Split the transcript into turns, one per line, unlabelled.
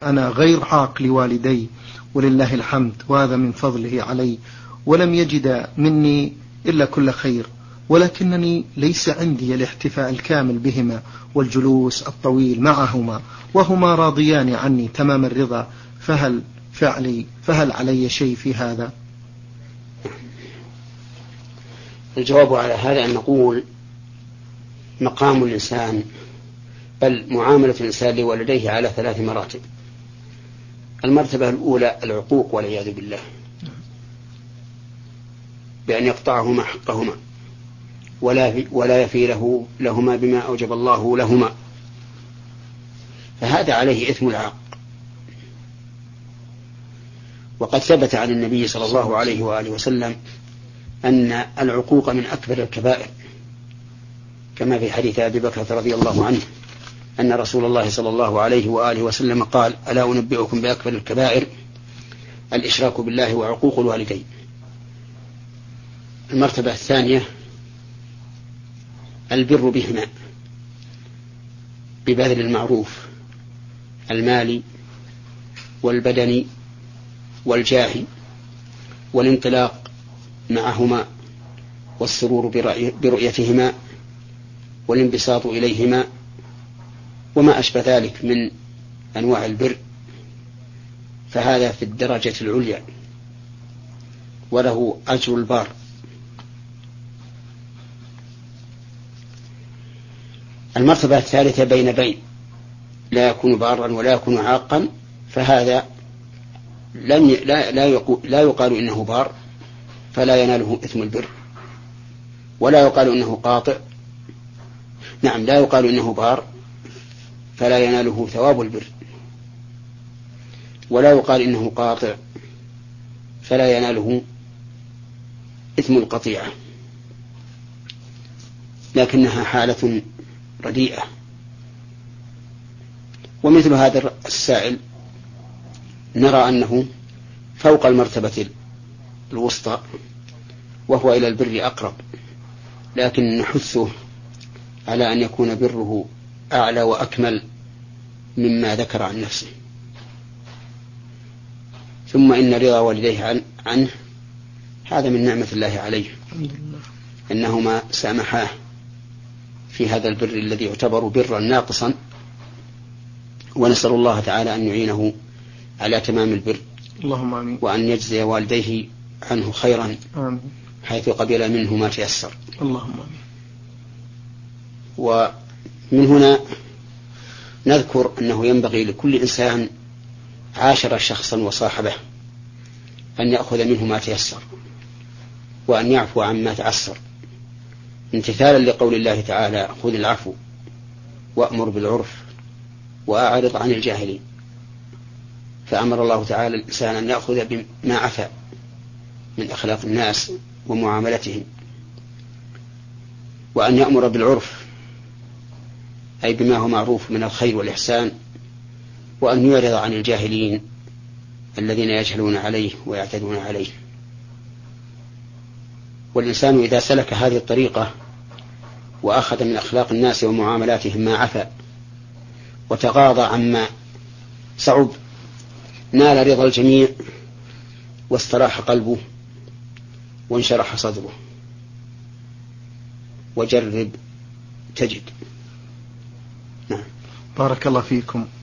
أنا غير عاق لوالدي ولله الحمد، وهذا من فضله علي، ولم يجد مني إلا كل خير، ولكنني ليس عندي الاحتفاء الكامل بهما والجلوس الطويل معهما، وهما راضيان عني تمام الرضا، فهل علي شيء في هذا؟
الجواب على هذا أن نقول مقام الإنسان بل معاملة الإنسان لوالديه على 3 مراتب. المرتبة الأولى العقوق والعياذ بالله، بأن يقطعهما حقهما ولا يفي لهما بما أوجب الله لهما، فهذا عليه إثم العاق. وقد ثبت عن النبي صلى الله عليه وآله وسلم أن العقوق من أكبر الكبائر، كما في حديث أبي بكر رضي الله عنه أن رسول الله صلى الله عليه وآله وسلم قال: ألا أنبئكم بأكبر الكبائر؟ الإشراك بالله وعقوق الوالدين. المرتبة الثانية البر بهما ببذل المعروف المالي والبدني والجاه والانطلاق معهما والسرور برؤيتهما والانبساط إليهما وما أشبه ذلك من أنواع البر، فهذا في الدرجة العليا وله أجر البار. المرتبة الثالثة بين لا يكون بارا ولا يكون عاقا، فهذا لا يقال إنه بار فلا يناله إثم البر، ولا يقال إنه قاطع، لا يقال إنه بار فلا يناله ثواب البر، ولا يقال إنه قاطع فلا يناله إثم القطيعة، لكنها حالة رديئة. ومثل هذا السائل نرى أنه فوق المرتبة الوسطى وهو إلى البر أقرب، لكن نحثه على أن يكون بره أعلى وأكمل مما ذكر عن نفسه. ثم إن رضا والديه عنه هذا من نعمة الله عليه، إنهما سامحاه في هذا البر الذي يعتبر برا ناقصا، ونسأل الله تعالى أن يعينه على تمام البر،
اللهم آمين،
وأن يجزي والديه عنه خيرا
آمين،
حيث قبل منه ما تيسر،
اللهم آمين.
ومن هنا نذكر أنه ينبغي لكل إنسان عاشر شخصا وصاحبه أن يأخذ منه ما تيسر وأن يعفو عما تعسر، امتثالا لقول الله تعالى: خذ العفو وأمر بالعرف وأعرض عن الجاهلين. فأمر الله تعالى الإنسان أن يأخذ بما عفا من أخلاق الناس ومعاملتهم، وأن يأمر بالعرف أي بما هو معروف من الخير والإحسان، وأن يعرض عن الجاهلين الذين يجهلون عليه ويعتدون عليه. والإنسان إذا سلك هذه الطريقة وأخذ من أخلاق الناس ومعاملاتهم ما عفا وتغاضى عما صعب نال رضا الجميع واستراح قلبه وانشرح صدره. وجرب تجد.
بارك الله فيكم.